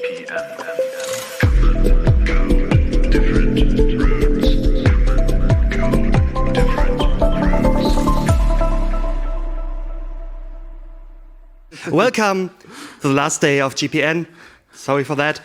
Welcome to the last day of GPN. Sorry for that.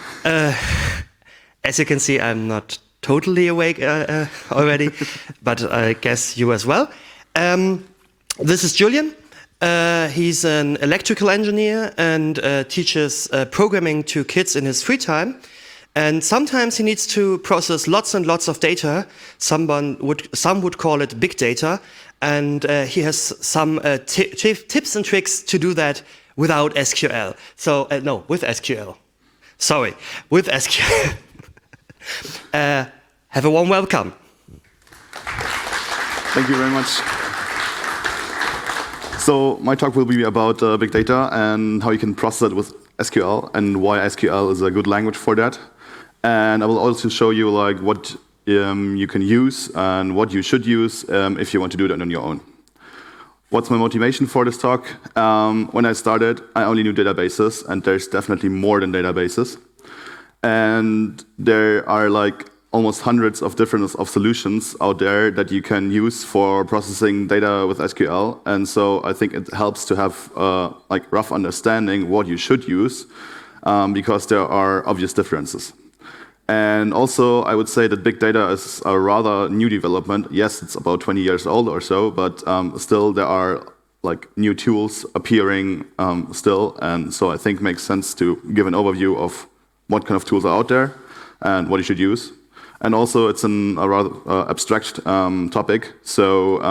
As you can see, I'm not totally awake already, but I guess you as well. This is Julian. He's an electrical engineer and teaches programming to kids in his free time. And sometimes he needs to process lots and lots of data. Some would call it big data. And he has some tips and tricks to do that without SQL. So, no, with SQL. Sorry, with SQL. Have a warm welcome. Thank you very much. So my talk will be about big data and how you can process it with SQL and why SQL is a good language for that. And I will also show you what you can use and what you should use if you want to do that on your own. What's my motivation for this talk? When I started, I only knew databases, and there's definitely more than databases. And there are almost hundreds of different solutions out there that you can use for processing data with SQL. And so I think it helps to have rough understanding what you should use because there are obvious differences. And also, I would say that big data is a rather new development. Yes, it's about 20 years old or so, but still there are new tools appearing still. And so I think it makes sense to give an overview of what kind of tools are out there and what you should use. And also, it's a rather abstract topic, so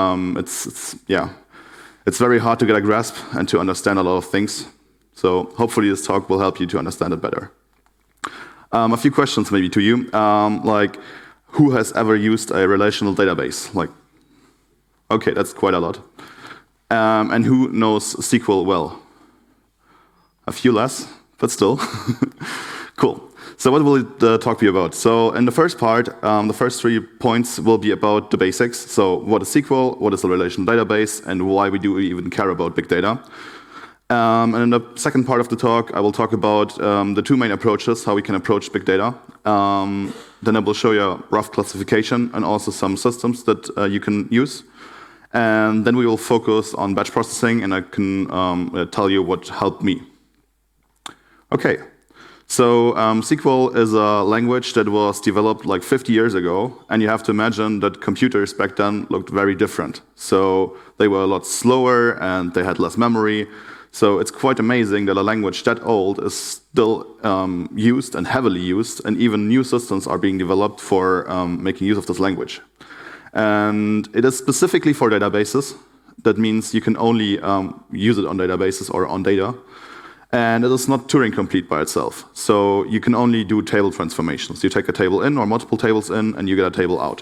it's very hard to get a grasp and to understand a lot of things. So hopefully this talk will help you to understand it better. A few questions maybe to you, who has ever used a relational database? Okay, that's quite a lot. And who knows SQL well? A few less, but still. Cool. So what will the talk be about? So in the first part, the first 3 points will be about the basics. So what is SQL, what is a relational database, and why we do even care about big data. And in the second part of the talk, I will talk about the 2 main approaches, how we can approach big data. Then I will show you a rough classification and also some systems that you can use. And then we will focus on batch processing, and I can tell you what helped me. Okay, so SQL is a language that was developed 50 years ago, and you have to imagine that computers back then looked very different. So they were a lot slower, and they had less memory. So it's quite amazing that a language that old is still used and heavily used, and even new systems are being developed for making use of this language. And it is specifically for databases. That means you can only use it on databases or on data. And it is not Turing complete by itself. So you can only do table transformations. You take a table in or multiple tables in, and you get a table out.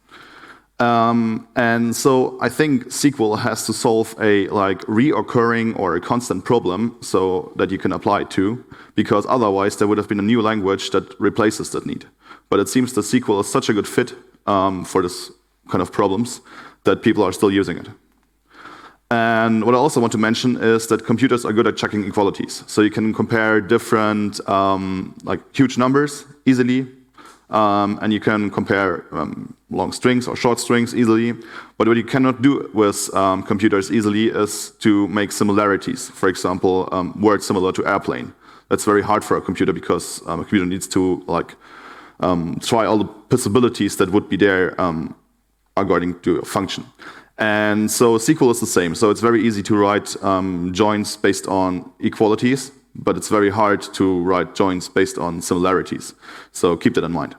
And so I think SQL has to solve a reoccurring or a constant problem so that you can apply it to, because otherwise there would have been a new language that replaces that need. But it seems that SQL is such a good fit for this kind of problems that people are still using it. And what I also want to mention is that computers are good at checking equalities. So you can compare different huge numbers easily. And you can compare long strings or short strings easily. But what you cannot do with computers easily is to make similarities. For example, words similar to airplane. That's very hard for a computer because a computer needs to try all the possibilities that would be there according to a function. And so SQL is the same. So it's very easy to write joins based on equalities, but it's very hard to write joins based on similarities. So keep that in mind.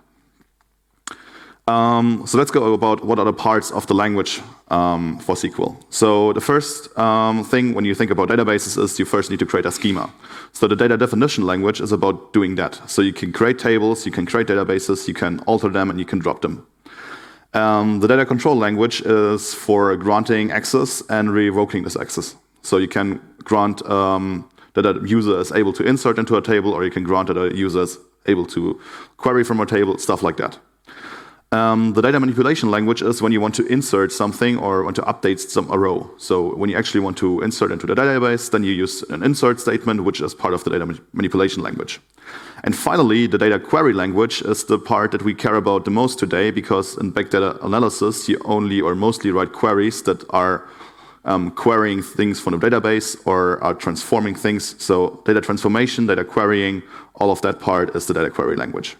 So let's go about what are the parts of the language for SQL. So the first thing when you think about databases is you first need to create a schema. So the data definition language is about doing that. So you can create tables, you can create databases, you can alter them, and you can drop them. The data control language is for granting access and revoking this access. So you can grant that a user is able to insert into a table, or you can grant that a user is able to query from a table, stuff like that. The data manipulation language is when you want to insert something or want to update a row. So when you actually want to insert into the database, then you use an insert statement, which is part of the data manipulation language. And finally, the data query language is the part that we care about the most today, because in big data analysis, you only or mostly write queries that are querying things from the database or are transforming things. So data transformation, data querying, all of that part is the data query language.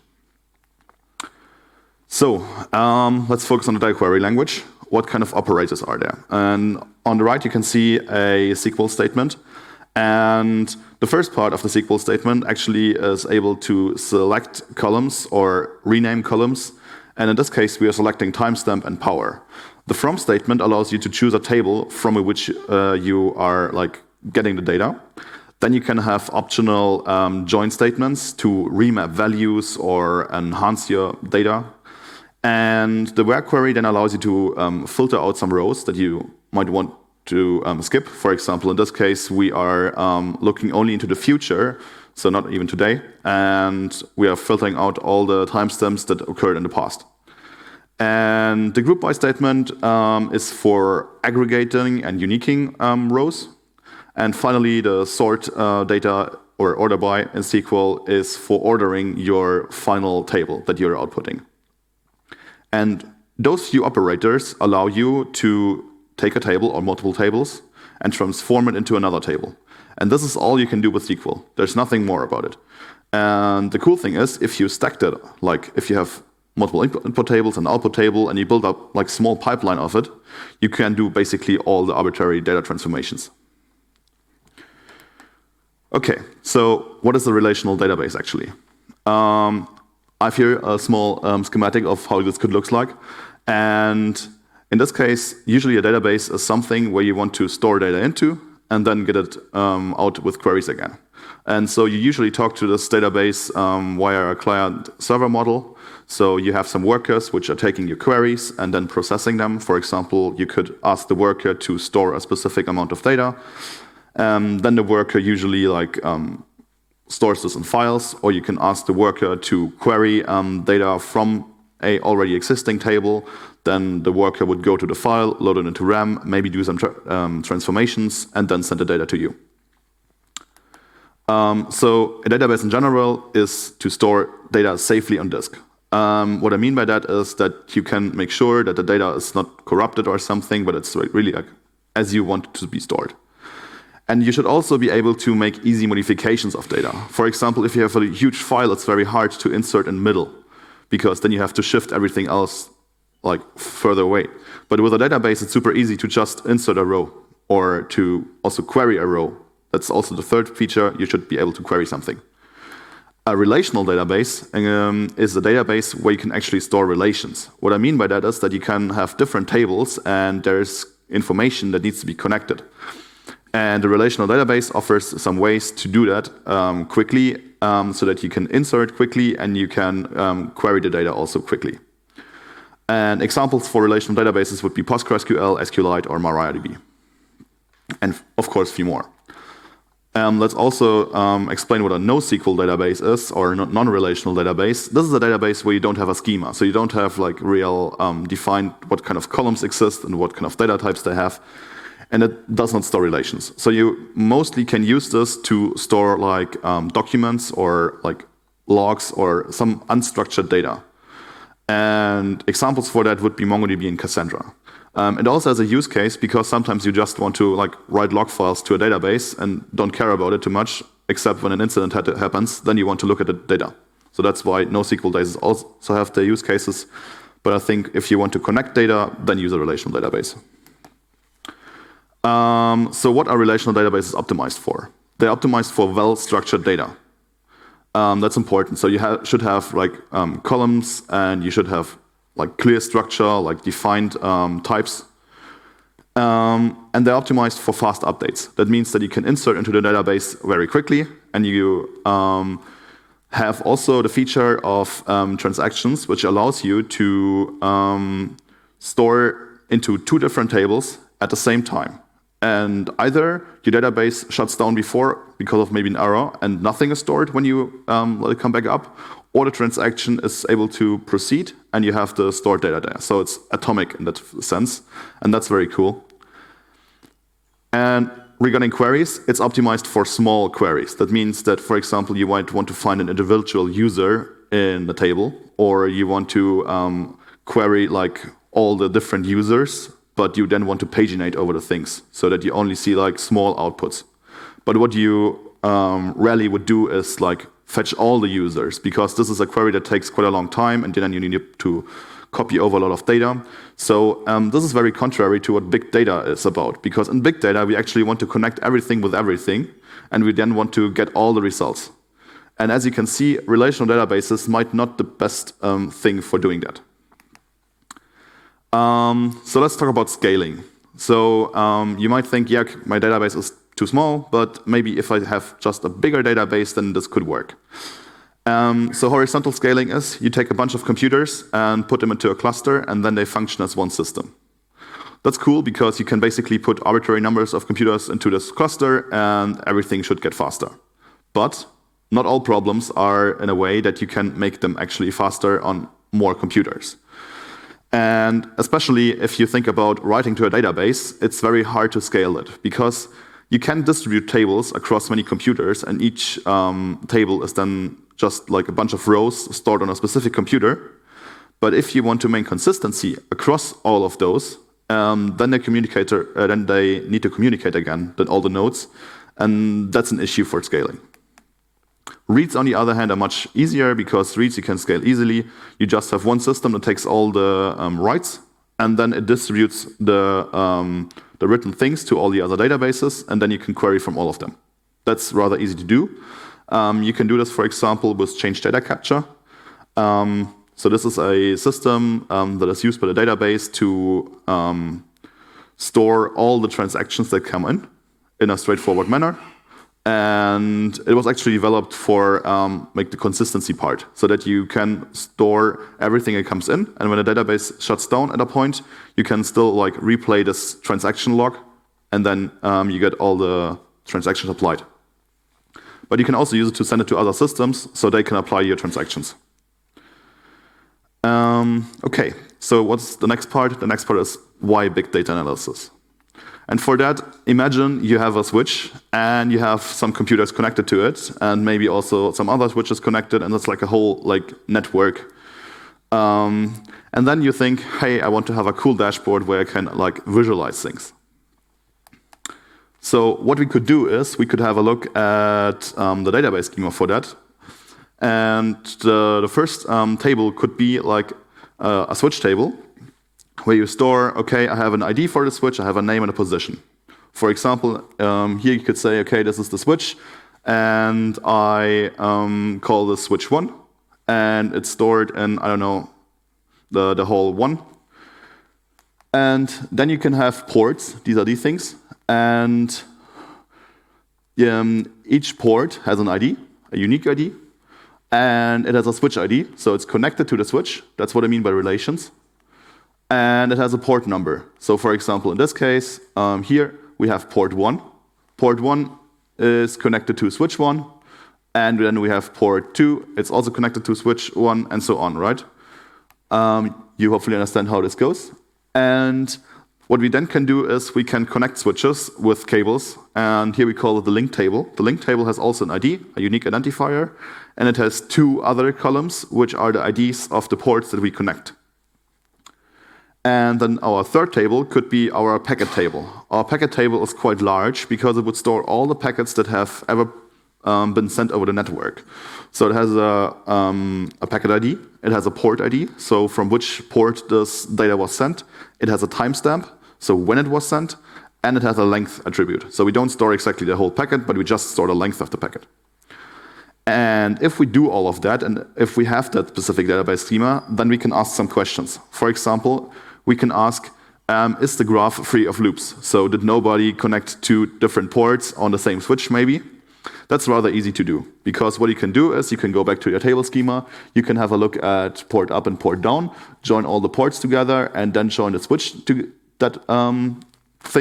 So let's focus on the data query language. What kind of operators are there? And on the right, you can see a SQL statement. And the first part of the SQL statement actually is able to select columns or rename columns. And in this case, we are selecting timestamp and power. The from statement allows you to choose a table from which you are getting the data. Then you can have optional join statements to remap values or enhance your data. And the where query then allows you to filter out some rows that you might want to skip. For example, in this case, we are looking only into the future, so not even today, and we are filtering out all the timestamps that occurred in the past. And the group by statement is for aggregating and uniquing rows. And finally, the sort data or order by in SQL is for ordering your final table that you're outputting. And those few operators allow you to take a table or multiple tables and transform it into another table. And this is all you can do with SQL. There's nothing more about it. And the cool thing is, if you stacked it, if you have multiple input tables and output table, and you build up small pipeline of it, you can do basically all the arbitrary data transformations. Okay, so what is a relational database actually? I've here a small schematic of how this could look like. And in this case, usually a database is something where you want to store data into and then get it out with queries again. And so you usually talk to this database via a client-server model. So you have some workers which are taking your queries and then processing them. For example, you could ask the worker to store a specific amount of data. Then the worker usually stores this in files, or you can ask the worker to query data from a already existing table. Then the worker would go to the file, load it into RAM, maybe do some transformations, and then send the data to you. So a database in general is to store data safely on disk. What I mean by that is that you can make sure that the data is not corrupted or something, but it's really as you want it to be stored. And you should also be able to make easy modifications of data. For example, if you have a huge file, it's very hard to insert in the middle, because then you have to shift everything else further away. But with a database, it's super easy to just insert a row or to also query a row. That's also the third feature. You should be able to query something. A relational database is a database where you can actually store relations. What I mean by that is that you can have different tables and there's information that needs to be connected. And the relational database offers some ways to do that quickly, so that you can insert quickly and you can query the data also quickly. And examples for relational databases would be PostgreSQL, SQLite, or MariaDB. And of course, a few more. Let's also explain what a NoSQL database is, or non-relational database. This is a database where you don't have a schema, so you don't have real defined what kind of columns exist and what kind of data types they have. And it does not store relations. So you mostly can use this to store documents or logs or some unstructured data. And examples for that would be MongoDB and Cassandra. It also has a use case because sometimes you just want to write log files to a database and don't care about it too much, except when an incident happens, then you want to look at the data. So that's why NoSQL databases also have their use cases. But I think if you want to connect data, then use a relational database. So what are relational databases optimized for? They're optimized for well-structured data. That's important. So you should have columns, and you should have clear structure, defined types. And they're optimized for fast updates. That means that you can insert into the database very quickly, and you have also the feature of transactions, which allows you to store into two different tables at the same time. And either your database shuts down before because of maybe an error and nothing is stored when you let it come back up, or the transaction is able to proceed and you have the stored data there. So it's atomic in that sense, and that's very cool. And regarding queries, it's optimized for small queries. That means that, for example, you might want to find an individual user in the table, or you want to query like all the different users, but you then want to paginate over the things so that you only see like small outputs. But what you rarely would do is like fetch all the users, because this is a query that takes quite a long time, and then you need to copy over a lot of data. So this is very contrary to what big data is about, because in big data, we actually want to connect everything with everything, and we then want to get all the results. And as you can see, relational databases might not be the best thing for doing that. So let's talk about scaling. So you might think, yeah, my database is too small, but maybe if I have just a bigger database, then this could work. So horizontal scaling is you take a bunch of computers and put them into a cluster, and then they function as one system. That's cool because you can basically put arbitrary numbers of computers into this cluster and everything should get faster. But not all problems are in a way that you can make them actually faster on more computers. And especially if you think about writing to a database, it's very hard to scale it, because you can distribute tables across many computers, and each table is then just like a bunch of rows stored on a specific computer. But if you want to maintain consistency across all of those, then they need to communicate again, then all the nodes, and that's an issue for scaling. Reads, on the other hand, are much easier, because reads you can scale easily. You just have one system that takes all the writes, and then it distributes the written things to all the other databases, and then you can query from all of them. That's rather easy to do. You can do this, for example, with change data capture. So this is a system that is used by the database to store all the transactions that come in a straightforward manner. And it was actually developed for the consistency part, so that you can store everything that comes in, and when a database shuts down at a point, you can still like replay this transaction log, and then you get all the transactions applied. But you can also use it to send it to other systems, so they can apply your transactions. Okay, so what's the next part? The next part is why big data analysis. And for that, imagine you have a switch and you have some computers connected to it, and maybe also some other switches connected, and it's like a whole network. And then you think, hey, I want to have a cool dashboard where I can visualize things. So what we could do is we could have a look at the database schema for that. And the first table could be like a switch table, where you store, okay, I have an ID for the switch, I have a name and a position. For example, here you could say, okay, this is the switch, and I call this switch 1, and it's stored in, I don't know, the whole 1. And then you can have ports, these are these things, and each port has an ID, a unique ID, and it has a switch ID, so it's connected to the switch. That's what I mean by relations. And it has a port number. So for example, in this case, here we have port 1. Port 1 is connected to switch 1, and then we have port 2. It's also connected to switch 1, and so on, right? You hopefully understand how this goes. And what we then can do is we can connect switches with cables, and here we call it the link table. The link table has also an ID, a unique identifier, and it has 2 other columns, which are the IDs of the ports that we connect. And then our third table could be our packet table. Our packet table is quite large because it would store all the packets that have ever been sent over the network. So it has a packet ID, it has a port ID, so from which port this data was sent. It has a timestamp, so when it was sent, and it has a length attribute. So we don't store exactly the whole packet, but we just store the length of the packet. And if we do all of that, and if we have that specific database schema, then we can ask some questions. For example, we can ask, is the graph free of loops? So did nobody connect 2 different ports on the same switch, maybe? That's rather easy to do, because what you can do is you can go back to your table schema, you can have a look at port up and port down, join all the ports together, and then join the switch to that thing,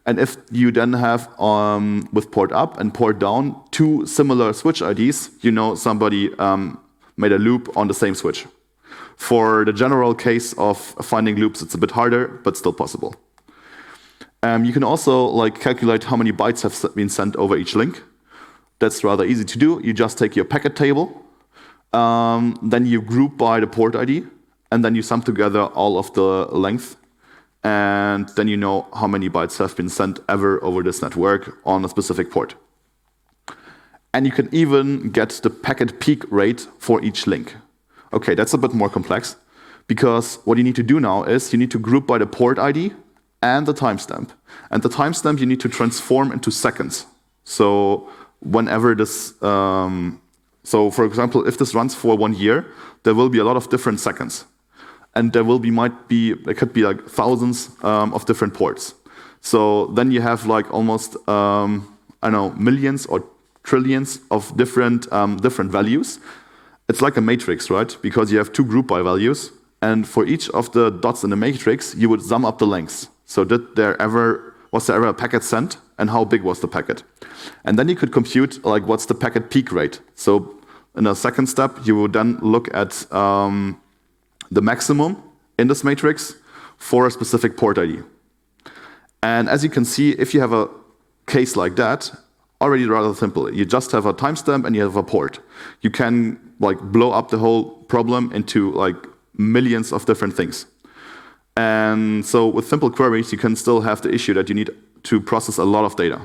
And if you then have, with port up and port down, two similar switch IDs, you know somebody made a loop on the same switch. For the general case of finding loops, it's a bit harder, but still possible. You can also calculate how many bytes have been sent over each link. That's rather easy to do. You just take your packet table, then you group by the port ID, and then you sum together all of the length, and then you know how many bytes have been sent ever over this network on a specific port. And you can even get the packet peak rate for each link. Okay, that's a bit more complex, because what you need to do now is you need to group by the port ID and the timestamp. And the timestamp you need to transform into seconds. So whenever this, so for example, if this runs for 1 year, there will be a lot of different seconds. And there could be like thousands of different ports. So then you have like almost, I don't know, millions or trillions of different values. It's like a matrix, right? Because you have two group by values, and for each of the dots in the matrix, you would sum up the lengths. So was there ever a packet sent, and how big was the packet? And then you could compute like what's the packet peak rate. So in a second step, you would then look at the maximum in this matrix for a specific port ID. And as you can see, if you have a case like that, already rather simple. You just have a timestamp and you have a port. You can blow up the whole problem into millions of different things. And so with simple queries, you can still have the issue that you need to process a lot of data.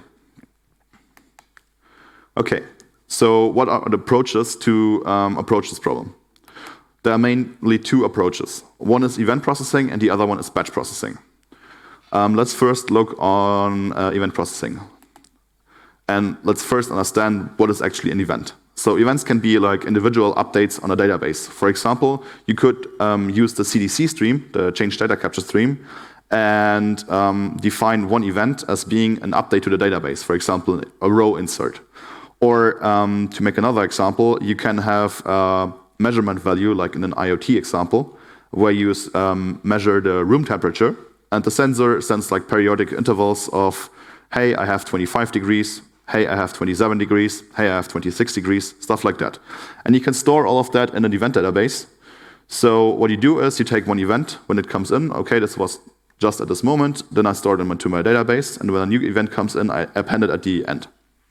Okay, so what are the approaches to approach this problem? There are mainly two approaches. One is event processing and the other one is batch processing. Let's first look on event processing. And let's first understand what is actually an event. So events can be like individual updates on a database. For example, you could use the CDC stream, the change data capture stream, and define one event as being an update to the database, for example, a row insert. Or to make another example, you can have a measurement value, like in an IoT example, where you measure the room temperature, and the sensor sends like periodic intervals of, hey, I have 25 degrees, hey, I have 27 degrees, hey, I have 26 degrees, stuff like that. And you can store all of that in an event database. So what you do is you take one event when it comes in, okay, this was just at this moment, then I store them into my database, and when a new event comes in, I append it at the end.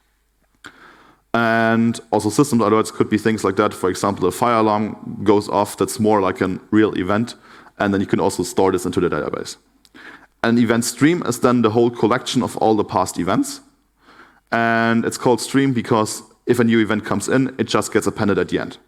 And also system alerts could be things like that. For example, a fire alarm goes off, that's more like a real event, and then you can also store this into the database. An event stream is then the whole collection of all the past events. And it's called stream because if a new event comes in, it just gets appended at the end.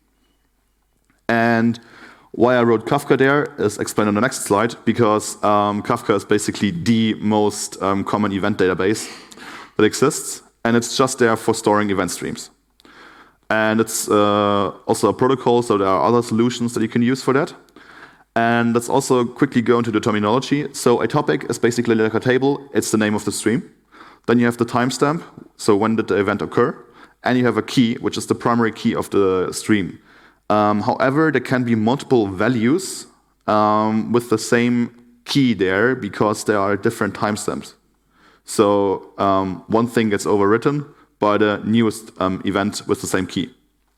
And why I wrote Kafka there is explained on the next slide, because Kafka is basically the most common event database that exists, and it's just there for storing event streams. And it's also a protocol, so there are other solutions that you can use for that. And let's also quickly go into the terminology. So a topic is basically like a table, it's the name of the stream. Then you have the timestamp, so when did the event occur, and you have a key, which is the primary key of the stream. However, there can be multiple values with the same key there because there are different timestamps. So one thing gets overwritten by the newest event with the same key.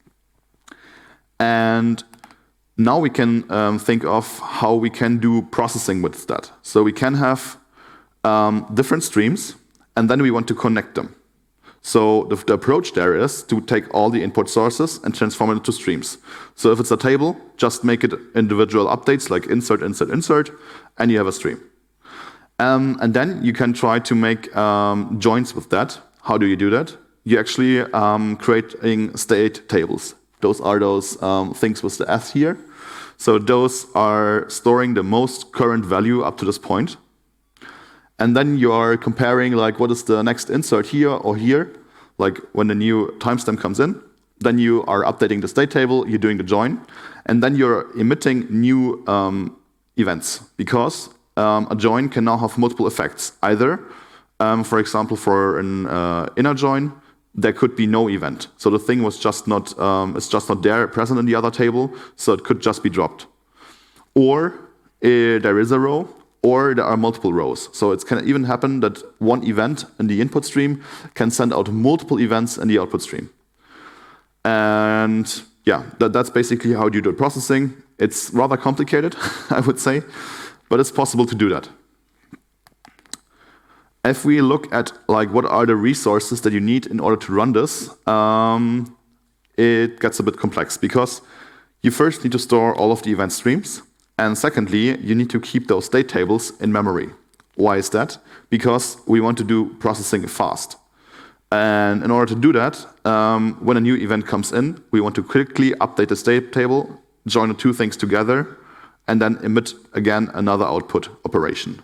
And now we can think of how we can do processing with that. So we can have different streams, and then we want to connect them. So the approach there is to take all the input sources and transform it into streams. So if it's a table, just make it individual updates like insert, insert, insert, and you have a stream. And then you can try to make joins with that. How do you do that? You actually creating state tables. Those are those things with the S here. So those are storing the most current value up to this point. And then you are comparing like what is the next insert here or here, like when the new timestamp comes in. Then you are updating the state table, you're doing the join, and then you're emitting new events, because a join can now have multiple effects. Either, for example, for an inner join, there could be no event. So the thing was just not, it's just not there, present in the other table, so it could just be dropped. Or there is a row, or there are multiple rows. So it can even happen that one event in the input stream can send out multiple events in the output stream. And yeah, that's basically how you do processing. It's rather complicated, I would say, but it's possible to do that. If we look at like what are the resources that you need in order to run this, it gets a bit complex because you first need to store all of the event streams, and secondly, you need to keep those state tables in memory. Why is that? Because we want to do processing fast. And in order to do that, when a new event comes in, we want to quickly update the state table, join the two things together, and then emit again another output operation.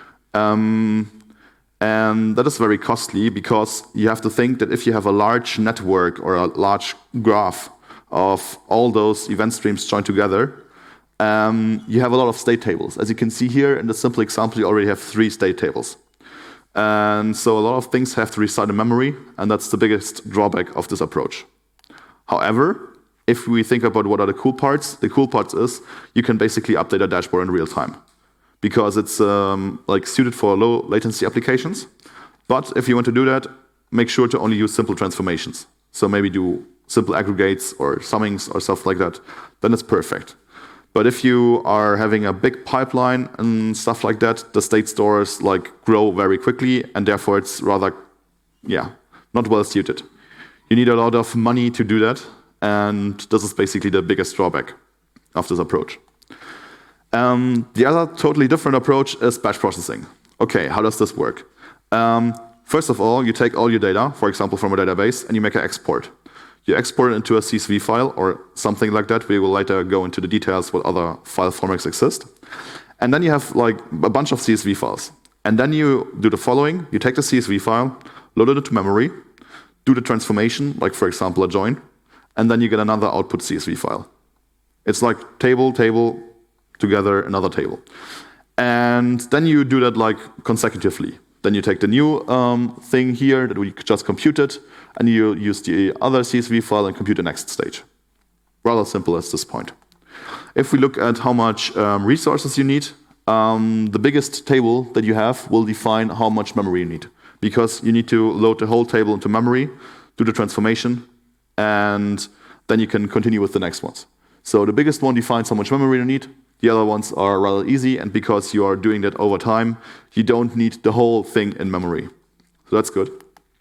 And that is very costly because you have to think that if you have a large network or a large graph of all those event streams joined together, you have a lot of state tables. As you can see here in the simple example, you already have 3 state tables. And so a lot of things have to reside in memory, and that's the biggest drawback of this approach. However, if we think about what are the cool parts is you can basically update a dashboard in real time because it's like suited for low latency applications. But if you want to do that, make sure to only use simple transformations. So maybe do simple aggregates or summings or stuff like that. Then it's perfect. But if you are having a big pipeline and stuff like that, the state stores like grow very quickly, and therefore it's rather, not well suited. You need a lot of money to do that, and this is basically the biggest drawback of this approach. The other totally different approach is batch processing. Okay, how does this work? First of all, you take all your data, for example, from a database, and you make an export. You export it into a CSV file or something like that. We will later go into the details what other file formats exist. And then you have like a bunch of CSV files. And then you do the following. You take the CSV file, load it into memory, do the transformation, like for example a join, and then you get another output CSV file. It's like table, table, together, another table. And then you do that like consecutively. Then you take the new thing here that we just computed, and you use the other CSV file and compute the next stage. Rather simple at this point. If we look at how much resources you need, the biggest table that you have will define how much memory you need, because you need to load the whole table into memory, do the transformation, and then you can continue with the next ones. So the biggest one defines how much memory you need. The other ones are rather easy, and because you are doing that over time, you don't need the whole thing in memory. So that's good.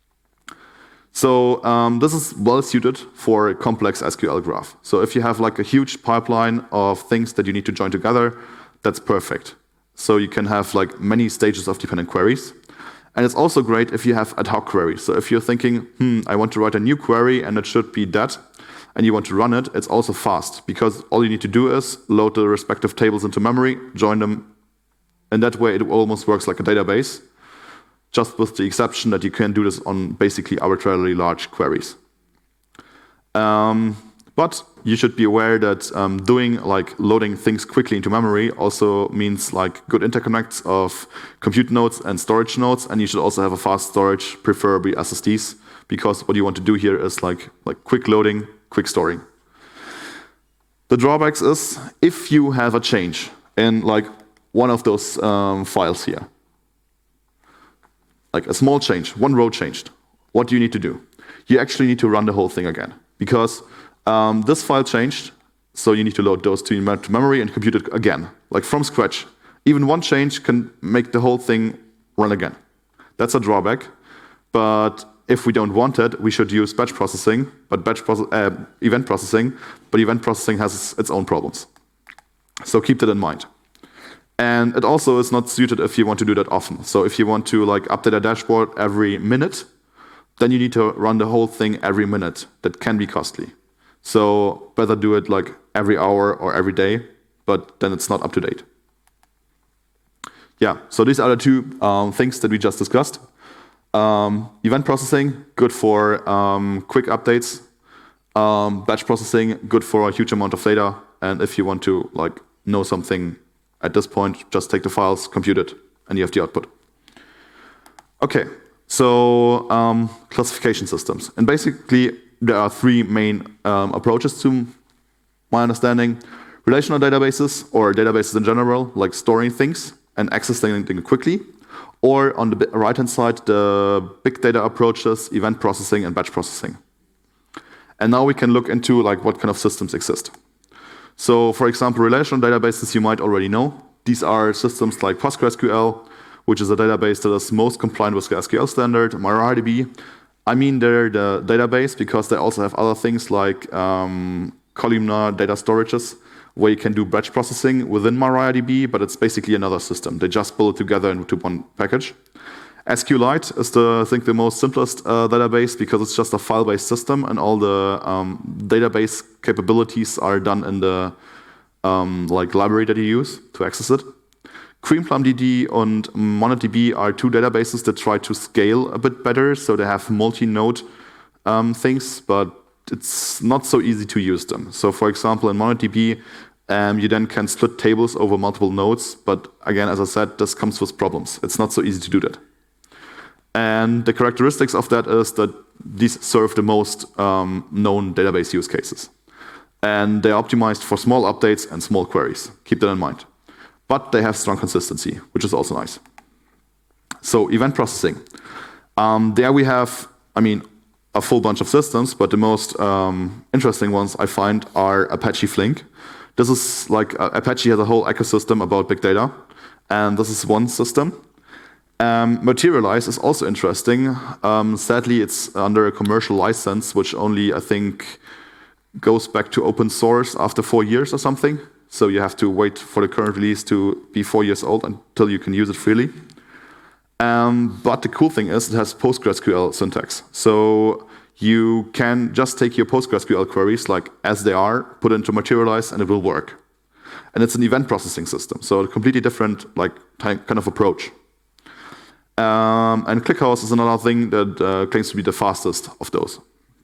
So this is well suited for a complex SQL graph. So if you have like a huge pipeline of things that you need to join together, that's perfect. So you can have like many stages of dependent queries. And it's also great if you have ad hoc queries. So if you're thinking, I want to write a new query and it should be that, and you want to run it, it's also fast because all you need to do is load the respective tables into memory, join them. And that way it almost works like a database, just with the exception that you can do this on basically arbitrarily large queries. But you should be aware that doing like loading things quickly into memory also means like good interconnects of compute nodes and storage nodes, and you should also have a fast storage, preferably SSDs, because what you want to do here is like quick loading, quick storing. The drawbacks is if you have a change in like one of those files here, like a small change, one row changed, what do you need to do? You actually need to run the whole thing again, because this file changed, so you need to load those to memory and compute it again, like from scratch. Even one change can make the whole thing run again. That's a drawback, but if we don't want it, we should use batch processing, but event processing, but event processing has its own problems. So keep that in mind. And it also is not suited if you want to do that often. So if you want to like update a dashboard every minute, then you need to run the whole thing every minute. That can be costly. So better do it like every hour or every day, but then it's not up to date. Yeah, so these are the two things that we just discussed. Event processing, good for quick updates. Batch processing, good for a huge amount of data. And if you want to like know something at this point, just take the files, compute it, and you have the output. Okay, so classification systems. And basically, there are three main approaches to my understanding. Relational databases, or databases in general, like storing things, and accessing them quickly. Or on the right-hand side, the big data approaches, event processing and batch processing. And now we can look into like what kind of systems exist. So for example, relational databases you might already know. These are systems like PostgreSQL, which is a database that is most compliant with the SQL standard, MariaDB. I mean they're the database because they also have other things like columnar data storages, where you can do batch processing within MariaDB, but it's basically another system. They just pull it together into one package. SQLite is I think the most simplest database because it's just a file-based system and all the database capabilities are done in the like library that you use to access it. CreamPlumDB and MonadDB are two databases that try to scale a bit better, so they have multi-node things, but it's not so easy to use them. So for example, in MonadDB, you then can split tables over multiple nodes, but again, as I said, this comes with problems. It's not so easy to do that. And the characteristics of that is that these serve the most known database use cases. And they're optimized for small updates and small queries. Keep that in mind. But they have strong consistency, which is also nice. So event processing. There we have, a full bunch of systems, but the most interesting ones I find are Apache Flink. This is like, Apache has a whole ecosystem about big data, and this is one system. Materialize is also interesting. Sadly, it's under a commercial license, which only, I think, goes back to open source after 4 years or something. So you have to wait for the current release to be 4 years old until you can use it freely. But the cool thing is it has PostgreSQL syntax. So you can just take your PostgreSQL queries like as they are, put it into Materialize, and it will work. And it's an event processing system, so a completely different kind of approach. And ClickHouse is another thing that claims to be the fastest of those.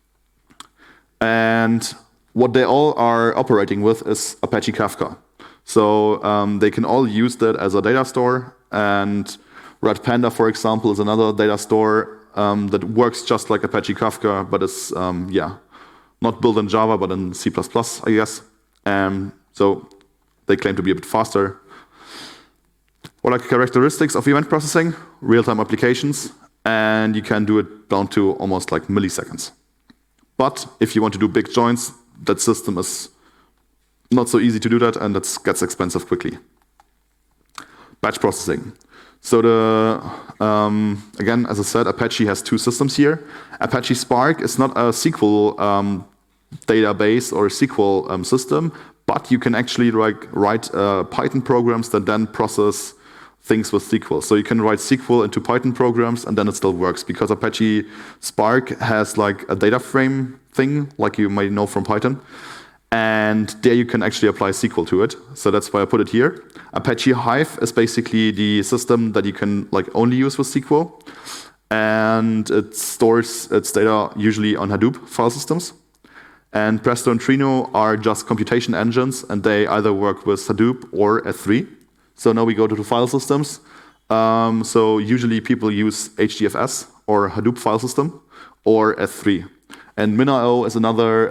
And what they all are operating with is Apache Kafka. So they can all use that as a data store, and Red Panda, for example, is another data store that works just like Apache Kafka, but is not built in Java, but in C++, I guess. So they claim to be a bit faster. What are characteristics of event processing? Real-time applications, and you can do it down to almost like milliseconds. But if you want to do big joins, that system is not so easy to do that, and that gets expensive quickly. Batch processing. So again, as I said, Apache has two systems here. Apache Spark is not a SQL database or a SQL system, but you can actually write Python programs that then process things with SQL. So you can write SQL into Python programs and then it still works because Apache Spark has like a data frame thing, like you might know from Python. And there you can actually apply SQL to it. So that's why I put it here. Apache Hive is basically the system that you can only use with SQL. And it stores its data usually on Hadoop file systems. And Presto and Trino are just computation engines, and they either work with Hadoop or S3. So now we go to the file systems. So usually people use HDFS or Hadoop file system or S3. And MinIO is another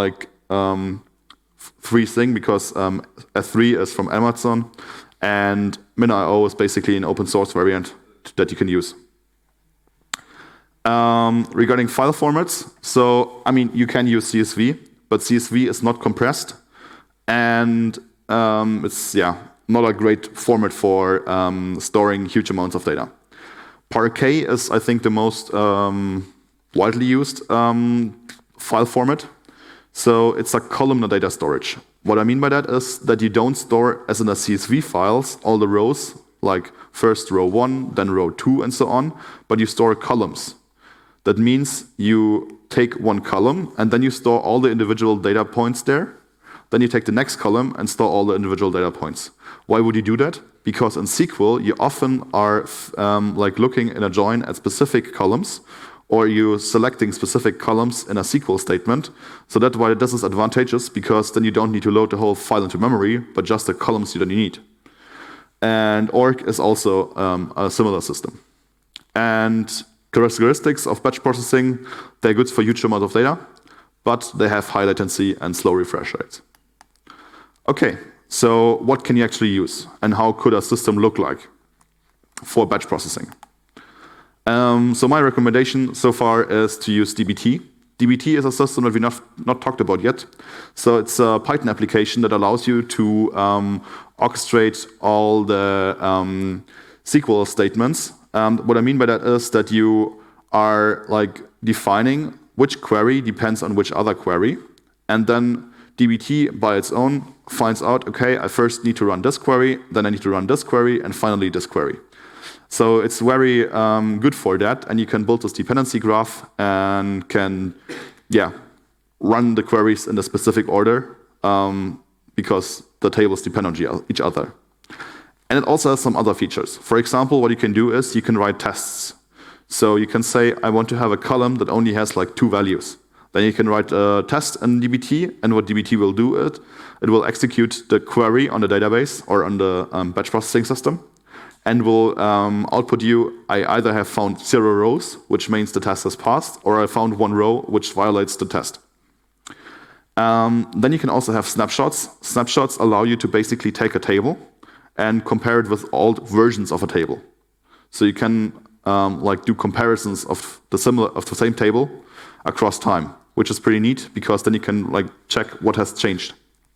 free thing because S3 is from Amazon, and MinIO is basically an open source variant that you can use. Regarding file formats, so you can use CSV, but CSV is not compressed, and it's not a great format for storing huge amounts of data. Parquet is, I think, the most widely used file format. So it's a columnar data storage. What I mean by that is that you don't store, as in the CSV files, all the rows, like first row 1, then row 2, and so on, but you store columns. That means you take one column, and then you store all the individual data points there. Then you take the next column and store all the individual data points. Why would you do that? Because in SQL, you often are looking in a join at specific columns, or you're selecting specific columns in a SQL statement. So that's why this is advantageous, because then you don't need to load the whole file into memory, but just the columns you need. And org is also a similar system. And characteristics of batch processing, they're good for huge amount of data, but they have high latency and slow refresh rates. Okay, So what can you actually use, and how could a system look like for batch processing? So my recommendation so far is to use dbt. dbt is a system that we've not talked about yet. So it's a Python application that allows you to orchestrate all the SQL statements. What I mean by that is that you are like defining which query depends on which other query, and then dbt by its own finds out, okay, I first need to run this query, then I need to run this query, and finally this query. So it's very good for that, and you can build this dependency graph and can, run the queries in a specific order because the tables depend on each other. And it also has some other features. For example, what you can do is you can write tests. So you can say, I want to have a column that only has like 2 values. Then you can write a test in dbt, and what dbt will do it will execute the query on the database or on the batch processing system, and will output you, I either have found 0 rows, which means the test has passed, or I found 1 row, which violates the test. Then you can also have snapshots. Snapshots allow you to basically take a table and compare it with old versions of a table. So you can do comparisons of the same table across time, which is pretty neat because then you can check what has changed.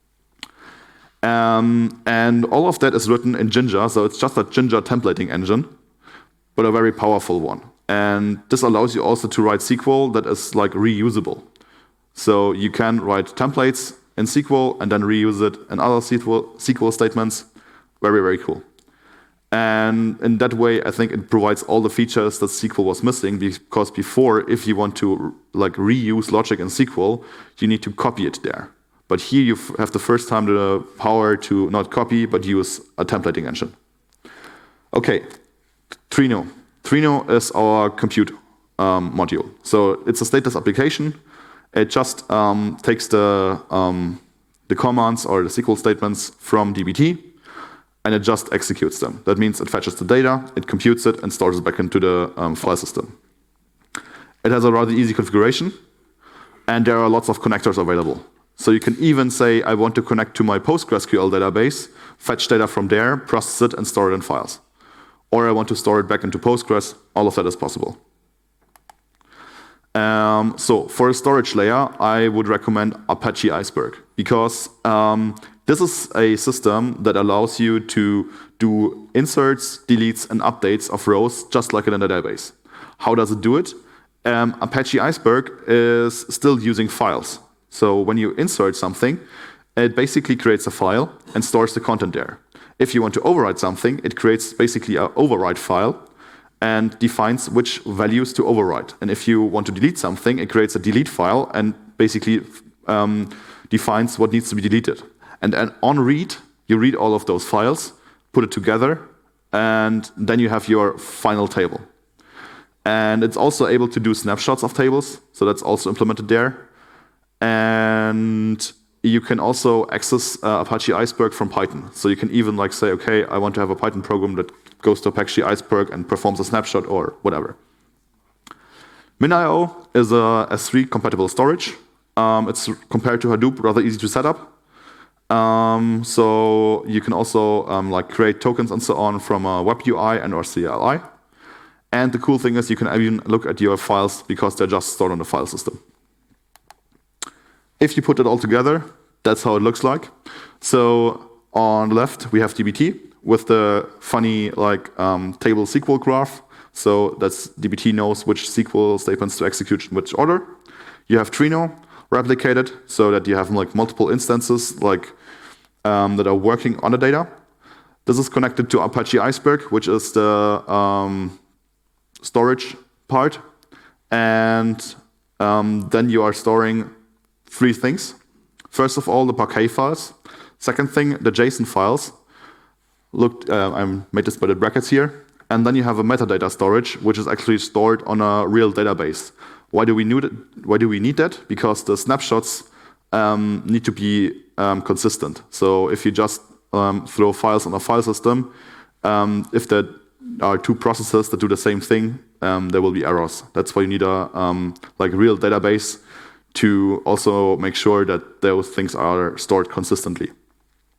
And all of that is written in Jinja, so it's just a Jinja templating engine, but a very powerful one. And this allows you also to write SQL that is reusable. So you can write templates in SQL and then reuse it in other SQL statements. Very, very cool. And in that way, I think it provides all the features that SQL was missing, because before, if you want to reuse logic in SQL, you need to copy it there. But here you have the first time the power to not copy, but use a templating engine. Okay, Trino. Trino is our compute module. So it's a stateless application. It just takes the commands or the SQL statements from dbt, and it just executes them. That means it fetches the data, it computes it, and stores it back into the file system. It has a rather easy configuration, and there are lots of connectors available. So you can even say, I want to connect to my PostgreSQL database, fetch data from there, process it, and store it in files. Or I want to store it back into Postgres. All of that is possible. So for a storage layer, I would recommend Apache Iceberg, because this is a system that allows you to do inserts, deletes, and updates of rows just like in a database. How does it do it? Apache Iceberg is still using files. So when you insert something, it basically creates a file and stores the content there. If you want to overwrite something, it creates basically an overwrite file and defines which values to overwrite. And if you want to delete something, it creates a delete file and basically defines what needs to be deleted. And then on read, you read all of those files, put it together, and then you have your final table. And it's also able to do snapshots of tables, so that's also implemented there. And you can also access Apache Iceberg from Python. So you can even say, okay, I want to have a Python program that goes to Apache Iceberg and performs a snapshot or whatever. MinIO is a S3 compatible storage. It's compared to Hadoop, rather easy to set up. So you can also create tokens and so on from a web UI and or CLI. And the cool thing is you can even look at your files because they're just stored on the file system. If you put it all together, that's how it looks like. So on the left, we have dbt with the funny table SQL graph. So that's dbt knows which SQL statements to execute in which order. You have Trino replicated so that you have multiple instances that are working on the data. This is connected to Apache Iceberg, which is the storage part. And then you are storing 3 things. First of all, the Parquet files. Second thing, the JSON files. Look, I made this by the brackets here. And then you have a metadata storage, which is actually stored on a real database. Why do we need that? Because the snapshots need to be consistent. So if you just throw files on a file system, if there are 2 processes that do the same thing, there will be errors. That's why you need a real database to also make sure that those things are stored consistently.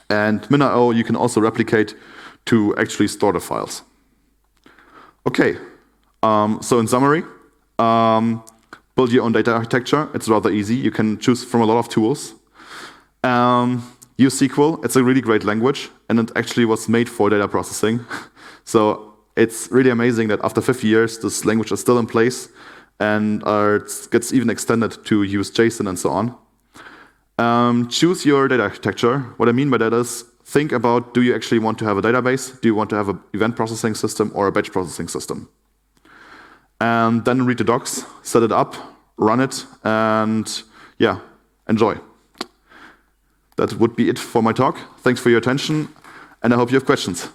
And min.io you can also replicate to actually store the files. Okay, so in summary, build your own data architecture. It's rather easy. You can choose from a lot of tools. Use SQL. It's a really great language, and it actually was made for data processing. So it's really amazing that after 50 years, this language is still in place, and it gets even extended to use JSON and so on. Choose your data architecture. What I mean by that is, think about, do you actually want to have a database? Do you want to have an event processing system or a batch processing system? And then read the docs, set it up, run it, and yeah, enjoy. That would be it for my talk. Thanks for your attention, and I hope you have questions.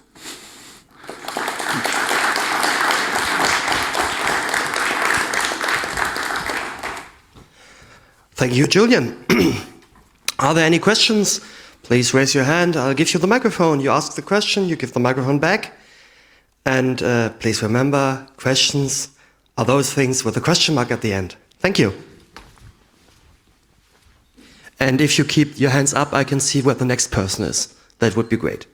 Thank you, Julian. Are there any questions? Please raise your hand. I'll give you the microphone. You ask the question, you give the microphone back. And please remember, questions are those things with a question mark at the end. Thank you. And if you keep your hands up, I can see where the next person is. That would be great.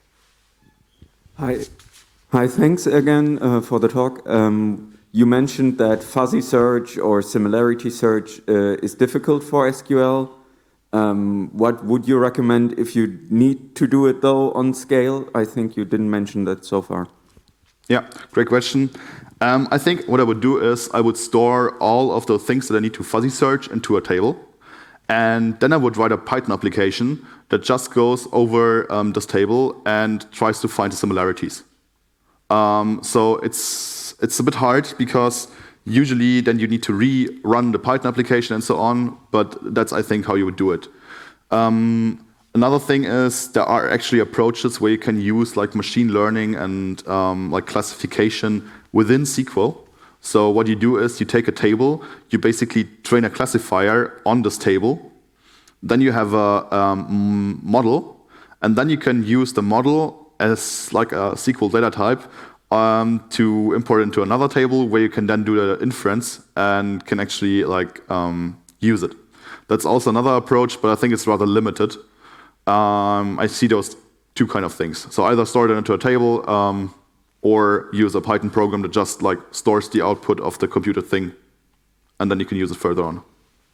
Hi, thanks again for the talk. You mentioned that fuzzy search or similarity search is difficult for SQL. What would you recommend if you need to do it, though, on scale? I think you didn't mention that so far. Yeah, great question. I think what I would do is I would store all of the things that I need to fuzzy search into a table. And then I would write a Python application that just goes over this table and tries to find the similarities. So it's a bit hard because usually then you need to rerun the Python application and so on, but that's, I think, how you would do it. Another thing is there are actually approaches where you can use like machine learning and like classification within SQL. So what you do is you take a table, you basically train a classifier on this table, then you have a model, and then you can use the model as like a SQL data type to import into another table where you can then do the inference and can actually like use it. That's also another approach, but I think it's rather limited. I see those two kind of things. So either store it into a table or use a Python program that just like stores the output of the computed thing, and then you can use it further on.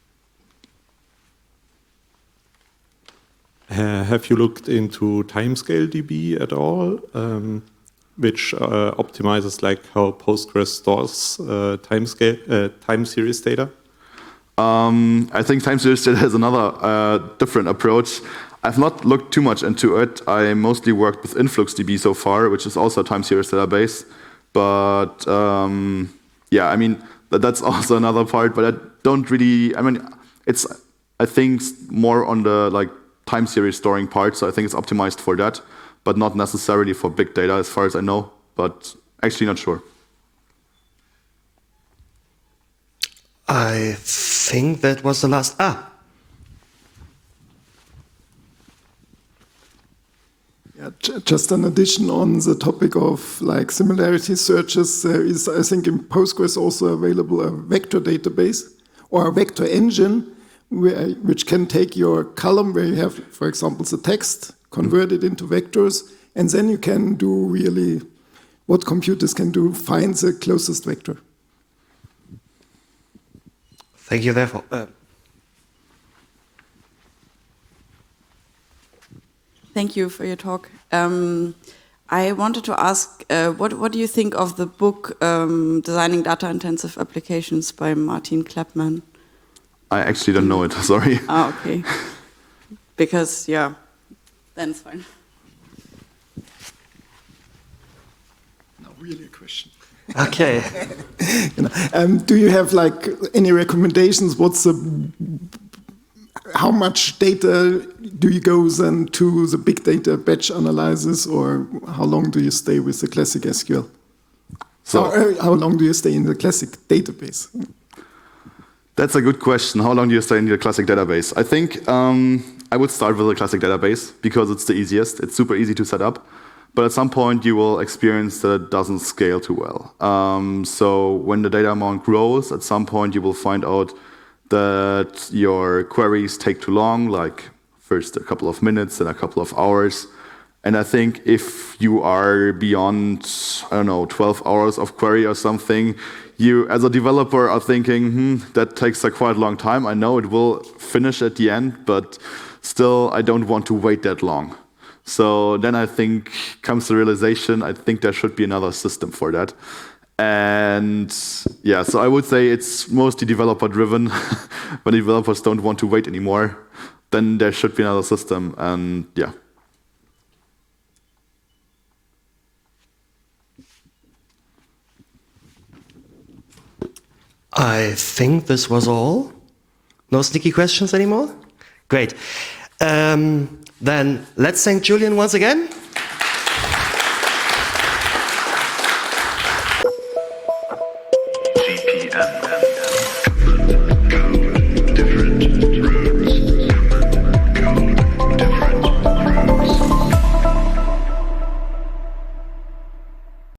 Have you looked into TimescaleDB at all, which optimizes like how Postgres stores time series data? I think time series data is another different approach. I've not looked too much into it. I mostly worked with InfluxDB so far, which is also a time series database. But yeah, I mean, that's also another part, but I don't really, I mean, it's, I think, more on the like time series storing part, so I think it's optimized for that, but not necessarily for big data as far as I know, but actually not sure. I think that was the last. Yeah, just an addition on the topic of like similarity searches. There is, I think, in Postgres also available a vector database or a vector engine which can take your column where you have, for example, the text, convert it into vectors, and then you can do really what computers can do, find the closest vector. Thank you, therefore. Thank you for your talk. I wanted to ask, what do you think of the book Designing Data-Intensive Applications by Martin Kleppmann? I actually don't know it, sorry. Ah, okay. Because, yeah, then it's fine. Not really a question. Okay. Do you have like any recommendations? How much data do you go then to the big data batch analysis, or how long do you stay with the classic SQL? So, how long do you stay in the classic database? That's a good question. How long do you stay in your classic database? I think I would start with a classic database because it's the easiest. It's super easy to set up. But at some point, you will experience that it doesn't scale too well. So when the data amount grows, at some point, you will find out that your queries take too long, like first a couple of minutes, then a couple of hours. And I think if you are beyond, I don't know, 12 hours of query or something, you as a developer are thinking, that takes a quite long time. I know it will finish at the end, but still I don't want to wait that long. So then I think comes the realization, I think there should be another system for that. And yeah, so I would say it's mostly developer driven. When developers don't want to wait anymore, then there should be another system. And yeah. I think this was all. No sneaky questions anymore? Great. Then let's thank Julian once again.